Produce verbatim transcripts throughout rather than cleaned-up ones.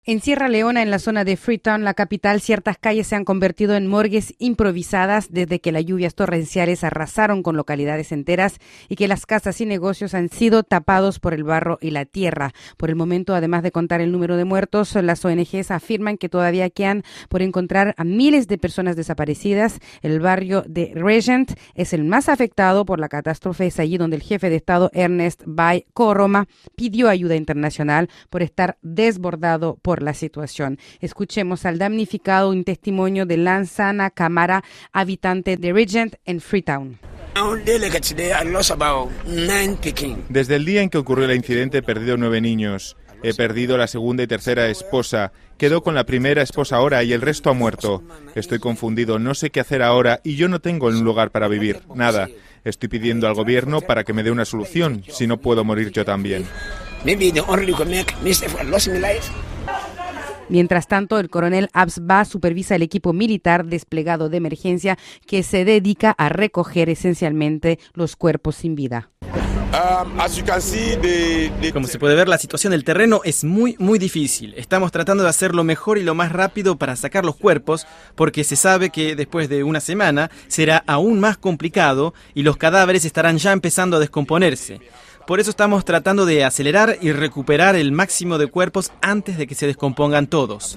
En Sierra Leona, en la zona de Freetown, la capital, ciertas calles se han convertido en morgues improvisadas desde que las lluvias torrenciales arrasaron con localidades enteras y que las casas y negocios han sido tapados por el barro y la tierra. Por el momento, además de contar el número de muertos, las O N Ges afirman que todavía quedan por encontrar a miles de personas desaparecidas. El barrio de Regent es el más afectado por la catástrofe. Es allí donde el jefe de Estado, Ernest Bai Koroma, pidió ayuda internacional por estar desbordado por por la situación. Escuchemos al damnificado un testimonio de Lansana Camara, habitante de Regent en Freetown. Desde el día en que ocurrió el incidente he perdido nueve niños. He perdido la segunda y tercera esposa. Quedó con la primera esposa ahora y el resto ha muerto. Estoy confundido, no sé qué hacer ahora y yo no tengo un lugar para vivir, nada. Estoy pidiendo al gobierno para que me dé una solución, si no puedo morir yo también. Mientras tanto, el coronel Absba supervisa el equipo militar desplegado de emergencia que se dedica a recoger esencialmente los cuerpos sin vida. Como se puede ver, la situación del terreno es muy, muy difícil. Estamos tratando de hacer lo mejor y lo más rápido para sacar los cuerpos, porque se sabe que después de una semana será aún más complicado y los cadáveres estarán ya empezando a descomponerse. Por eso estamos tratando de acelerar y recuperar el máximo de cuerpos antes de que se descompongan todos.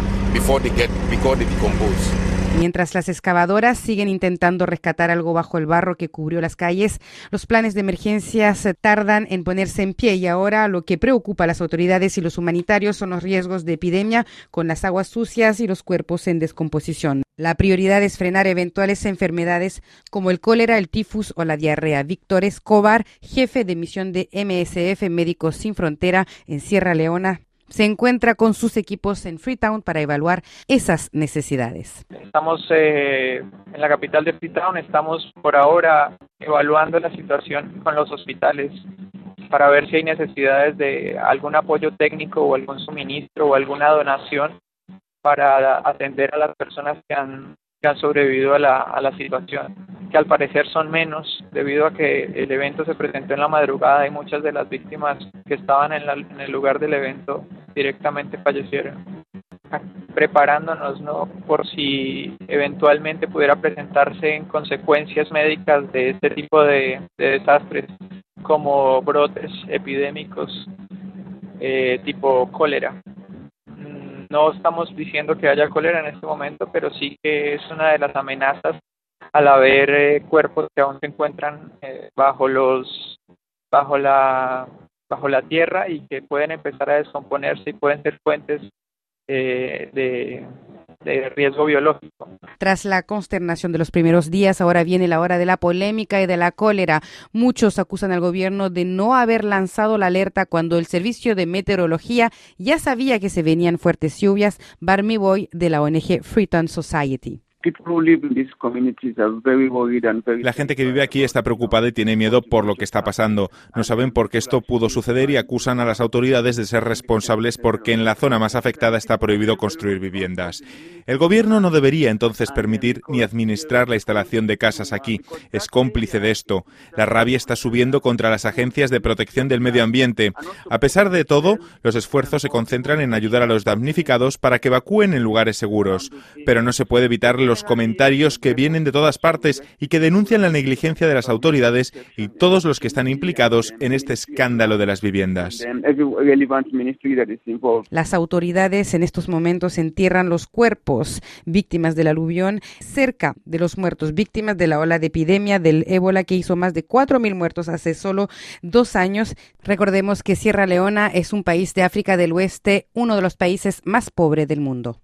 Mientras las excavadoras siguen intentando rescatar algo bajo el barro que cubrió las calles, los planes de emergencia se tardan en ponerse en pie y ahora lo que preocupa a las autoridades y los humanitarios son los riesgos de epidemia con las aguas sucias y los cuerpos en descomposición. La prioridad es frenar eventuales enfermedades como el cólera, el tifus o la diarrea. Víctor Escobar, jefe de misión de M S F Médicos Sin Frontera en Sierra Leona, se encuentra con sus equipos en Freetown para evaluar esas necesidades. Estamos eh, en la capital de Freetown, estamos por ahora evaluando la situación con los hospitales para ver si hay necesidades de algún apoyo técnico o algún suministro o alguna donación para atender a las personas que han, que han sobrevivido a la, a la situación, que al parecer son menos debido a que el evento se presentó en la madrugada y muchas de las víctimas que estaban en, la, en el lugar del evento directamente fallecieron. Preparándonos, ¿no?, por si eventualmente pudiera presentarse en consecuencias médicas de este tipo de, de desastres, como brotes epidémicos eh, tipo cólera. No estamos diciendo que haya cólera en este momento, pero sí que es una de las amenazas al haber eh, cuerpos que aún se encuentran eh, bajo los bajo la bajo la tierra y que pueden empezar a descomponerse y pueden ser fuentes eh, de, de riesgo biológico. Tras la consternación de los primeros días, ahora viene la hora de la polémica y de la cólera. Muchos acusan al gobierno de no haber lanzado la alerta cuando el servicio de meteorología ya sabía que se venían fuertes lluvias. Barmy Boy, de la O N G Freetown Society. La gente que vive aquí está preocupada y tiene miedo por lo que está pasando. No saben por qué esto pudo suceder y acusan a las autoridades de ser responsables porque en la zona más afectada está prohibido construir viviendas. El gobierno no debería entonces permitir ni administrar la instalación de casas aquí. Es cómplice de esto. La rabia está subiendo contra las agencias de protección del medio ambiente. A pesar de todo, los esfuerzos se concentran en ayudar a los damnificados para que evacúen en lugares seguros. Pero no se puede evitar los los comentarios que vienen de todas partes y que denuncian la negligencia de las autoridades y todos los que están implicados en este escándalo de las viviendas. Las autoridades en estos momentos entierran los cuerpos víctimas del aluvión cerca de los muertos, víctimas de la ola de epidemia del ébola que hizo más de cuatro mil muertos hace solo dos años. Recordemos que Sierra Leona es un país de África del Oeste, uno de los países más pobres del mundo.